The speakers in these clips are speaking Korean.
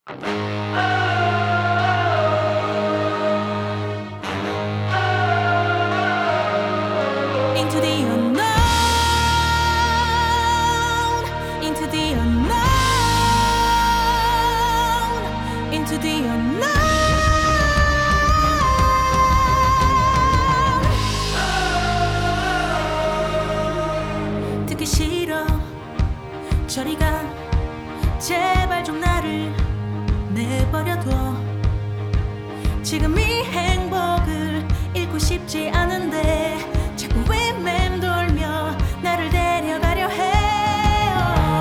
Into the unknown, into the unknown, into the unknown. 듣기 싫어, 저리 가. 제발 좀 나를 내버려둬. 지금 이 행복을 잃고 싶지 않은데 자꾸 왜 맴돌며 나를 데려가려 해요.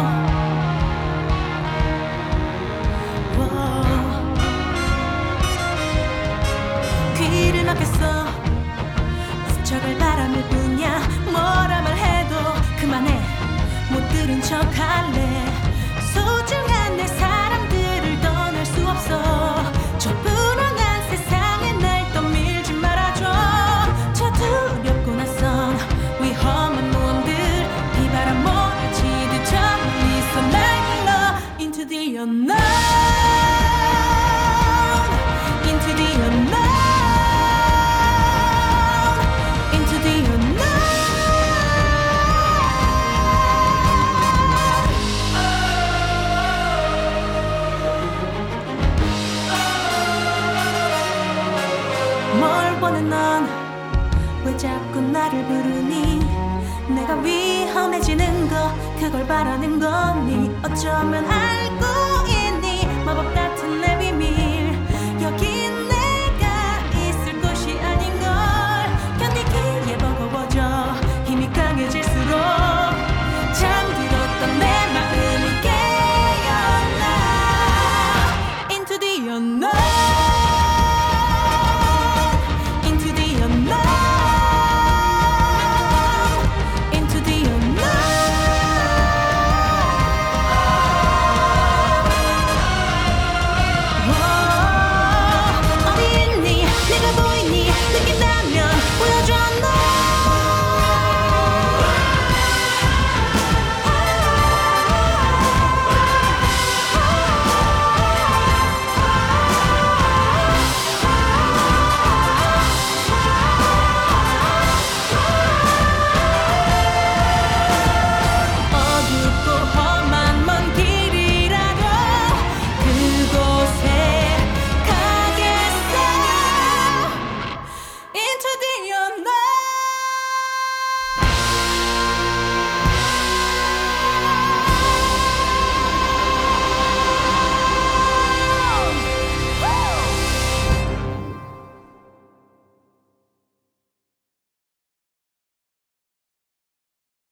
귀를 막혔어. 스쳐갈 바람일 뿐이야. 뭐라 말해도 그만해. 못 들은 척할래. 소중한 내 사람들을 떠날 수 없어. 저 불안한 세상에 날 떠밀지 말아줘. 저 두렵고 낯선 위험한 모험들 비바람 몰아치듯 저 멀리서 날 불러. Into the unknown, into the unknown, into the unknown. 뭘 원해 넌 왜 자꾸 나를 부르니. 내가 위험해지는 거 그걸 바라는 거니. 어쩌면 알고